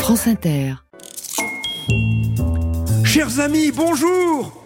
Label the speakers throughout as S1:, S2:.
S1: France Inter.
S2: Chers amis, bonjour!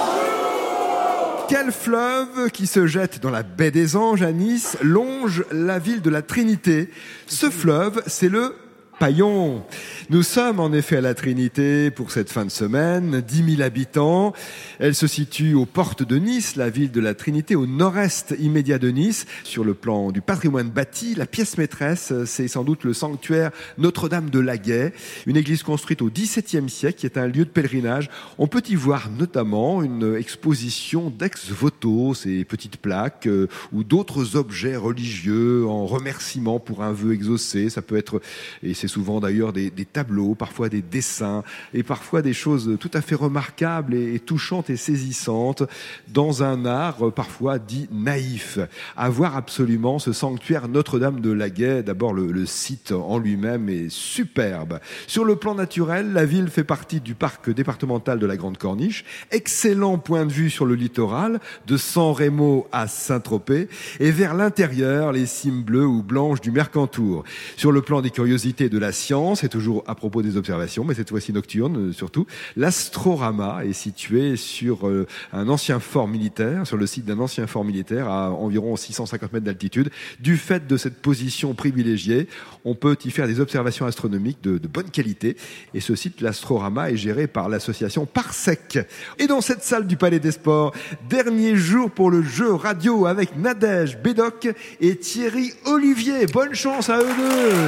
S2: Quel fleuve qui se jette dans la baie des Anges à Nice longe la ville de la Trinité. Ce fleuve, c'est le Paillon. Nous sommes en effet à la Trinité pour cette fin de semaine, 10 000 habitants. Elle se situe aux portes de Nice, la ville de la Trinité, au nord-est immédiat de Nice. Sur le plan du patrimoine bâti, la pièce maîtresse, c'est sans doute le sanctuaire Notre-Dame de Laguet, une église construite au XVIIe siècle qui est un lieu de pèlerinage. On peut y voir notamment une exposition d'ex-voto, ces petites plaques ou d'autres objets religieux en remerciement pour un vœu exaucé. Ça peut être, et c'est souvent d'ailleurs des tableaux, parfois des dessins et parfois des choses tout à fait remarquables et touchantes et saisissantes dans un art parfois dit naïf. À voir absolument ce sanctuaire Notre-Dame de Laguet. D'abord le site en lui-même est superbe. Sur le plan naturel, la ville fait partie du parc départemental de la Grande Corniche. Excellent point de vue sur le littoral de San Remo à Saint-Tropez et vers l'intérieur les cimes bleues ou blanches du Mercantour. Sur le plan des curiosités de la science et toujours à propos des observations, mais cette fois-ci nocturne surtout, l'Astrorama est situé sur un ancien fort militaire, sur le site d'un ancien fort militaire à environ 650 mètres d'altitude. Du fait de cette position privilégiée, on peut y faire des observations astronomiques de bonne qualité. Et ce site, l'Astrorama, est géré par l'association Parsec. Et dans cette salle du Palais des Sports, dernier jour pour le jeu radio avec Nadège Bédoc et Thierry Olivier. Bonne chance à eux deux.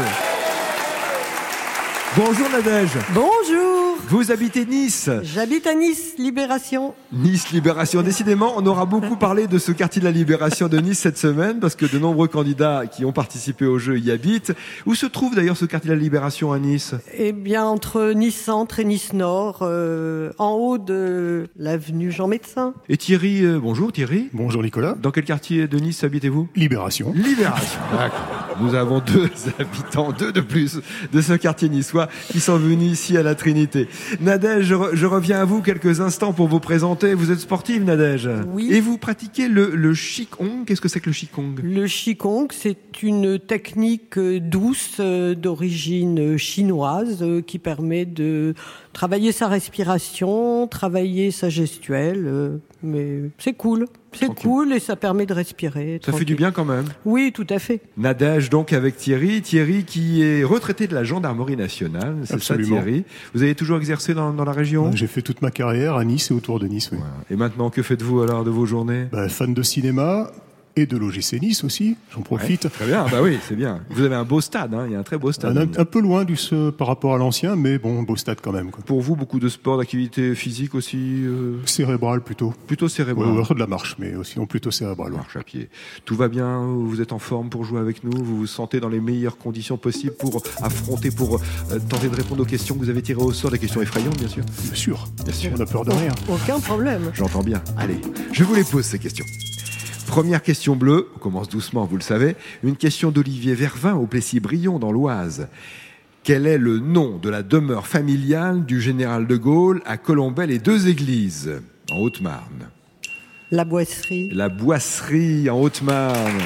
S2: Bonjour Nadège.
S3: Bonjour.
S2: Vous habitez Nice.
S3: J'habite à Nice, Libération.
S2: Nice, Libération. Décidément, on aura beaucoup parlé de ce quartier de la Libération de Nice cette semaine parce que de nombreux candidats qui ont participé au jeu y habitent. Où se trouve d'ailleurs ce quartier de la Libération à Nice ?
S3: Eh bien, entre Nice Centre et Nice Nord, en haut de l'avenue Jean Médecin.
S2: Et Thierry, bonjour Thierry.
S4: Bonjour Nicolas.
S2: Dans quel quartier de Nice habitez-vous ?
S4: Libération.
S2: Libération. D'accord. Nous avons deux habitants, deux de plus, de ce quartier niçois qui sont venus ici à la Trinité. Nadège, je reviens à vous quelques instants pour vous présenter. Vous êtes sportive, Nadège ?
S3: Oui.
S2: Et vous pratiquez le Qigong. Qu'est-ce que c'est que le Qigong ?
S3: Le Qigong, c'est une technique douce d'origine chinoise qui permet de travailler sa respiration, travailler sa gestuelle. Mais c'est cool. C'est
S2: Tranquille.
S3: cool et ça permet de respirer.
S2: Ça fait du bien quand même.
S3: Oui, tout à fait.
S2: Nadège donc avec Thierry. Thierry qui est retraité de la gendarmerie nationale. C'est
S4: Absolument.
S2: ça Thierry. Vous avez toujours exercé dans la région ?
S4: J'ai fait toute ma carrière à Nice et autour de Nice. Oui.
S2: Voilà. Et maintenant, que faites-vous alors de vos journées ?
S4: Fan de cinéma et de l'OGC Nice aussi, j'en profite.
S2: Ouais, très bien, bah oui, c'est bien. Vous avez un beau stade, hein. Il y a un très beau stade.
S4: Un peu loin par rapport à l'ancien, mais bon, beau stade quand même. Quoi.
S2: Pour vous, beaucoup de sport, d'activité physique aussi
S4: Cérébral plutôt.
S2: Plutôt cérébral.
S4: Ouais, de la marche, mais sinon plutôt cérébral.
S2: Marche à pied. Tout va bien, vous êtes en forme pour jouer avec nous, vous vous sentez dans les meilleures conditions possibles pour affronter, pour tenter de répondre aux questions que vous avez tirées au sort, des questions effrayantes bien sûr.
S4: Bien sûr.
S2: Bien sûr.
S4: On a peur de rien.
S3: Aucun problème.
S2: J'entends bien. Allez, je vous les pose ces questions. Première question bleue, on commence doucement, vous le savez. Une question d'Olivier Vervin au Plessis-Brion dans l'Oise. Quel est le nom de la demeure familiale du général de Gaulle à Colombelles et Deux-Églises, en Haute-Marne ?
S3: La Boisserie.
S2: La Boisserie, en Haute-Marne.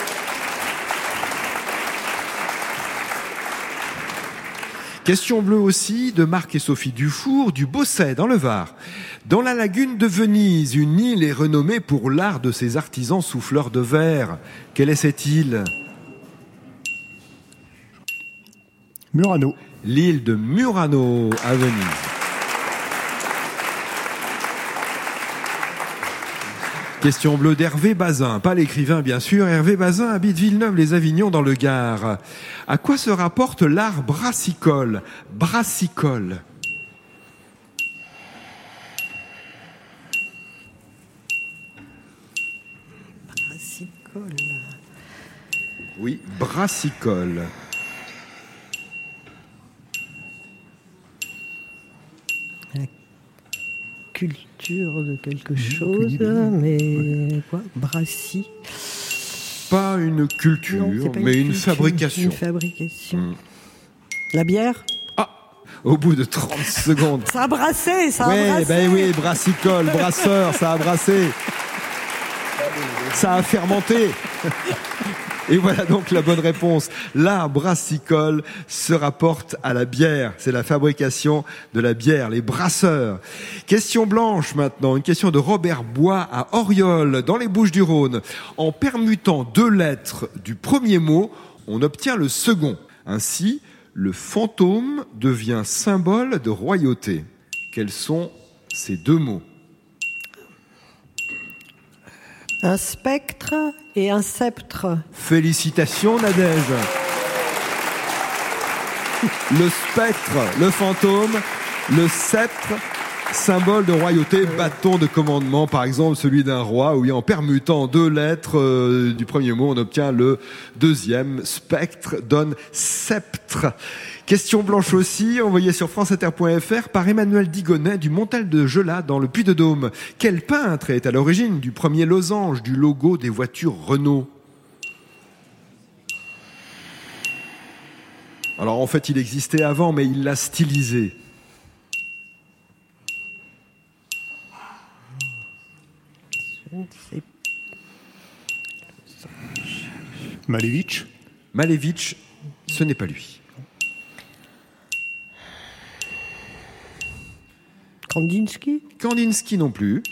S2: Question bleue aussi de Marc et Sophie Dufour du Bosset dans le Var. Dans la lagune de Venise, une île est renommée pour l'art de ses artisans souffleurs de verre. Quelle est cette île ?
S4: Murano.
S2: L'île de Murano à Venise. Question bleue d'Hervé Bazin, pas l'écrivain bien sûr. Hervé Bazin habite Villeneuve-les-Avignon dans le Gard. À quoi se rapporte l'art brassicole ? Brassicole.
S3: Brassicole.
S2: Oui, brassicole.
S3: La culture de quelque chose, mais quoi ? Brassis.
S2: Pas une culture,
S3: Non, c'est pas
S2: mais une
S3: culture,
S2: fabrication.
S3: Une fabrication. La bière ?
S2: Au bout de 30 secondes.
S3: Ça a brassé, ça a brassé.
S2: Ben oui, brassicole, brasseur, ça a brassé. Ça a fermenté. Et voilà donc la bonne réponse. L'art brassicole se rapporte à la bière. C'est la fabrication de la bière, les brasseurs. Question blanche maintenant, une question de Robert Bois à Auriol, dans les Bouches-du-Rhône. En permutant 2 lettres du premier mot, on obtient le second. Ainsi, le fantôme devient symbole de royauté. Quels sont ces 2 mots ?
S3: Un spectre et un sceptre.
S2: Félicitations Nadège. Le spectre, le fantôme, le sceptre, symbole de royauté, bâton de commandement, par exemple celui d'un roi, où en permutant 2 lettres du premier mot, on obtient le deuxième. Spectre donne sceptre. Question blanche aussi, envoyée sur franceinter.fr par Emmanuel Digonnet du Montel de Gelat dans le Puy-de-Dôme. Quel peintre est à l'origine du premier losange du logo des voitures Renault ? Alors en fait, il existait avant, mais il l'a stylisé.
S4: Malevich.
S2: Malevich, ce n'est pas lui.
S3: Kandinsky.
S2: Kandinsky non plus.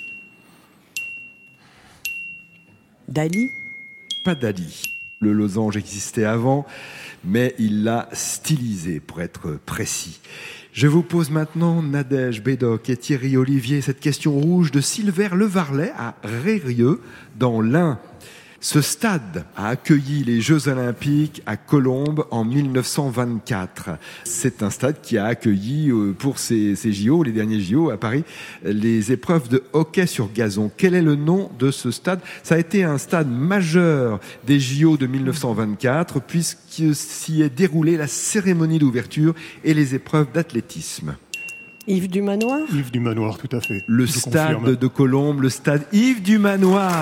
S3: Dali.
S2: Pas Dali. Le losange existait avant, mais il l'a stylisé pour être précis. Je vous pose maintenant, Nadège Bédoc et Thierry Olivier, cette question rouge de Silver Levarlet à Rérieux, dans l'Ain. Ce stade a accueilli les Jeux Olympiques à Colombes en 1924. C'est un stade qui a accueilli pour ces JO, les derniers JO à Paris, les épreuves de hockey sur gazon. Quel est le nom de ce stade ? Ça a été un stade majeur des JO de 1924 puisqu'il s'y est déroulée la cérémonie d'ouverture et les épreuves d'athlétisme.
S3: Yves du Manoir ?
S4: Yves du Manoir, tout à fait.
S2: Le stade de Colombes, le stade Yves du Manoir.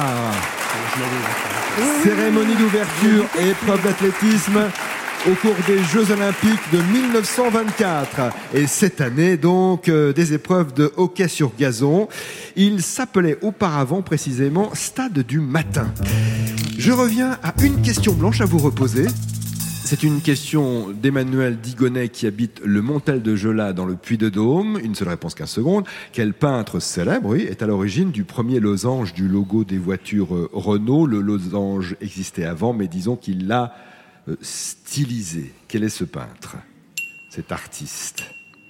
S2: Cérémonie d'ouverture et épreuve d'athlétisme au cours des Jeux Olympiques de 1924. Et cette année, donc, des épreuves de hockey sur gazon. Il s'appelait auparavant précisément Stade du Matin. Je reviens à une question blanche à vous reposer. C'est une question d'Emmanuel Digonnet qui habite le Montel de Gelat dans le Puy-de-Dôme. Une seule réponse, 15 secondes. Quel peintre célèbre, est à l'origine du premier losange du logo des voitures Renault ? Le losange existait avant, mais disons qu'il l'a stylisé. Quel est ce peintre, cet artiste ?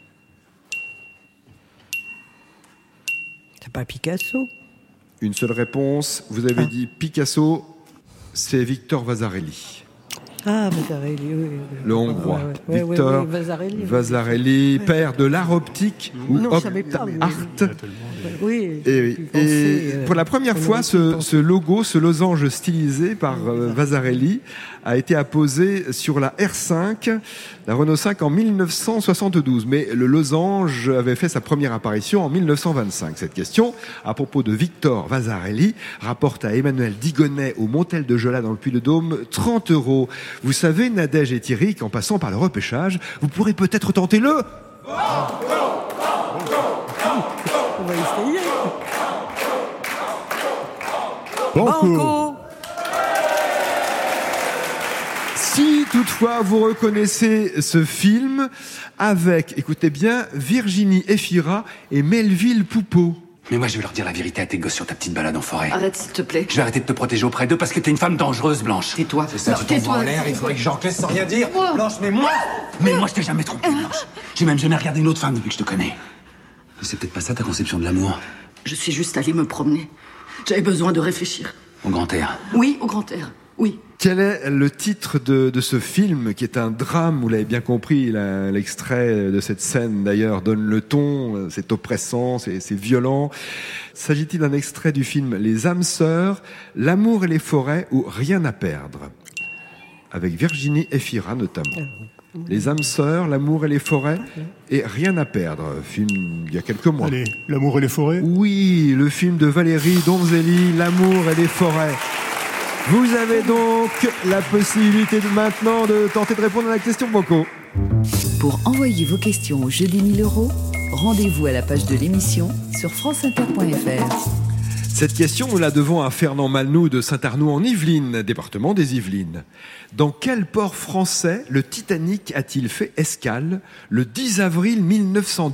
S3: C'est pas Picasso ?
S2: Une seule réponse. Vous avez dit Picasso, c'est Victor Vasarely.
S3: Ah, Vasarely, oui.
S2: Le Hongrois.
S3: Ouais,
S2: Victor Vasarely, père de l'art optique ou
S3: non, je savais pas,
S2: art.
S3: Oui.
S2: Et pour la première fois, ce logo, ce losange stylisé par Vasarely a été apposé sur la R5, la Renault 5 en 1972. Mais le losange avait fait sa première apparition en 1925. Cette question, à propos de Victor Vasarely, rapporte à Emmanuel Digonnet au Montel de Gelat dans le Puy-de-Dôme 30 €. Vous savez, Nadège et Thierry, qu'en passant par le repêchage, vous pourrez peut-être tenter le...
S3: On va essayer. Banco.
S2: Si toutefois vous reconnaissez ce film avec, écoutez bien, Virginie Efira et Melville Poupeau.
S1: Mais moi, je vais leur dire la vérité à tes gosses sur ta petite balade en forêt.
S5: Arrête, s'il te plaît.
S1: Je vais arrêter de te protéger auprès d'eux parce que t'es une femme dangereuse, Blanche.
S5: Tais-toi.
S1: C'est ça,
S5: Non,
S1: tu t'envoies
S5: tais-toi.
S1: en l'air, il faudrait que j'encaisse sans rien dire.
S5: Moi.
S1: Blanche, mais moi je t'ai jamais trompé, Blanche. J'ai même jamais regardé une autre femme depuis que je te connais. C'est peut-être pas ça ta conception de l'amour.
S5: Je suis juste allée me promener. J'avais besoin de réfléchir.
S1: Au grand air.
S5: Oui, au grand air. Oui.
S2: Quel est le titre de ce film, qui est un drame, vous l'avez bien compris, l'extrait de cette scène d'ailleurs donne le ton, c'est oppressant, c'est violent. S'agit-il d'un extrait du film Les âmes sœurs, L'amour et les forêts ou Rien à perdre, avec Virginie Efira notamment. Les âmes sœurs, L'amour et les forêts et Rien à perdre, film il y a quelques mois.
S4: Allez, L'amour et les forêts.
S2: Oui, le film de Valérie Donzelli, L'amour et les forêts. Vous avez donc la possibilité maintenant de tenter de répondre à la question Banco.
S6: Pour envoyer vos questions au jeu des 1000 €, rendez-vous à la page de l'émission sur franceinter.fr.
S2: Cette question, nous la devons à Fernand Malnoux de Saint-Arnoux en Yvelines, département des Yvelines. Dans quel port français le Titanic a-t-il fait escale le 10 avril 1912 ?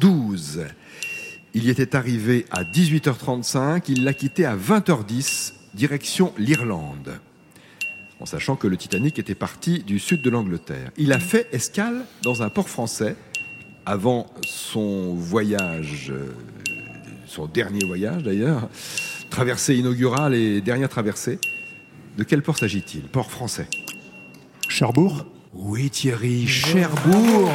S2: Il y était arrivé à 18h35, il l'a quitté à 20h10, direction l'Irlande. En sachant que le Titanic était parti du sud de l'Angleterre. Il a fait escale dans un port français avant son voyage, son dernier voyage d'ailleurs, traversée inaugurale et dernière traversée. De quel port s'agit-il ? Port français.
S4: Cherbourg ?
S2: Oui Thierry, Cherbourg.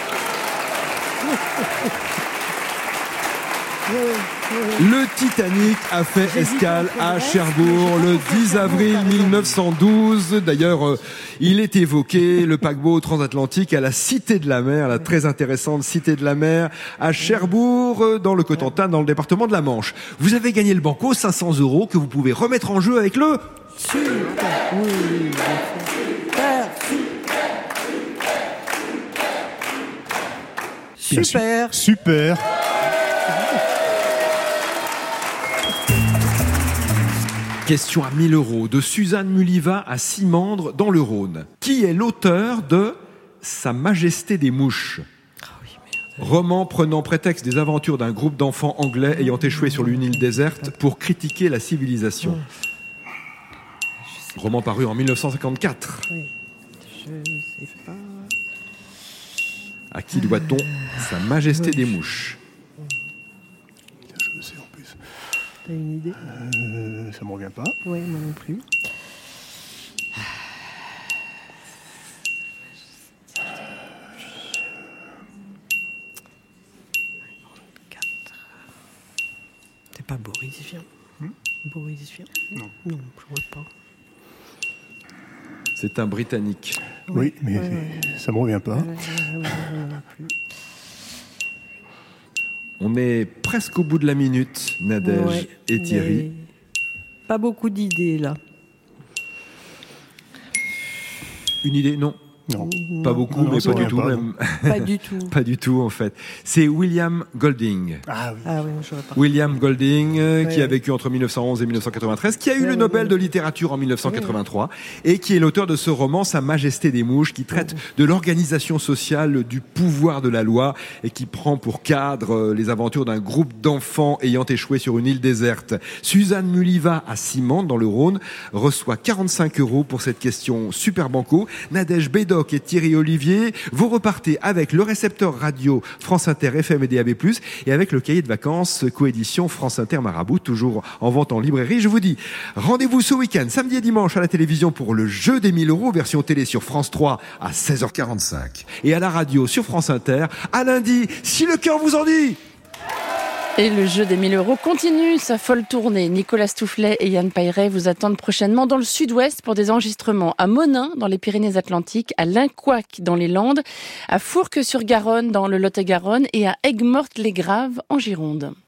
S2: Le Titanic a fait escale à Cherbourg le 10 avril 1912. D'ailleurs, il est évoqué, le paquebot transatlantique à la Cité de la Mer, la très intéressante Cité de la Mer à Cherbourg, dans le Cotentin, dans le département de la Manche. Vous avez gagné le banco, 500 € que vous pouvez remettre en jeu avec le...
S3: Super.
S4: Super.
S2: Question à 1000 € de Suzanne Muliva à Simandre dans le Rhône. Qui est l'auteur de Sa Majesté des Mouches ? Roman prenant prétexte des aventures d'un groupe d'enfants anglais ayant échoué sur une île déserte pour critiquer la civilisation. Roman paru en 1954.
S3: Oui. Je sais pas.
S2: À qui doit-on Sa Majesté des Mouches ?
S4: Je le sais en plus.
S3: T'as une idée ?
S4: Ça me revient pas.
S3: Oui, moi non plus. C'est pas Boris Vian. Boris Vian ?
S4: Non.
S3: Non, je vois pas.
S2: C'est un Britannique.
S4: Oui, mais ça me revient pas.
S3: Non plus.
S2: On est presque au bout de la minute, Nadège
S3: Ouais,
S2: et Thierry.
S3: mais pas beaucoup d'idées là.
S2: Une idée ? Non.
S4: Non.
S2: Pas beaucoup,
S4: Non,
S2: mais
S4: ça
S2: pas du
S4: revient
S2: tout
S4: pas,
S2: même.
S3: Pas du tout.
S2: Pas du tout en fait. C'est William Golding.
S4: Ah oui.
S3: Ah oui, j'aurais pas.
S2: William Golding, qui a
S3: Ouais.
S2: vécu entre 1911 et 1993, qui a eu le
S3: Ouais,
S2: Nobel
S3: ouais.
S2: de littérature en 1983, et qui est l'auteur de ce roman Sa Majesté des Mouches, qui traite de l'organisation sociale, du pouvoir de la loi, et qui prend pour cadre les aventures d'un groupe d'enfants ayant échoué sur une île déserte. Suzanne Muliva à Simandre, dans le Rhône, reçoit 45 € pour cette question super banco. Nadège Bédoc et Thierry Olivier, vous repartez avec le récepteur radio France Inter FM et DAB+, et avec le cahier de vacances coédition France Inter Marabout, toujours en vente en librairie. Je vous dis, rendez-vous ce week-end, samedi et dimanche à la télévision pour le jeu des 1000 €, version télé sur France 3 à 16h45, et à la radio sur France Inter à lundi, si le cœur vous en dit.
S7: Et le jeu des 1000 € continue sa folle tournée. Nicolas Stoufflet et Yann Payret vous attendent prochainement dans le sud-ouest pour des enregistrements à Monin, dans les Pyrénées-Atlantiques, à Linquac, dans les Landes, à Fourques-sur-Garonne, dans le Lot-et-Garonne, et à Aigues-Mortes-les-Graves, en Gironde.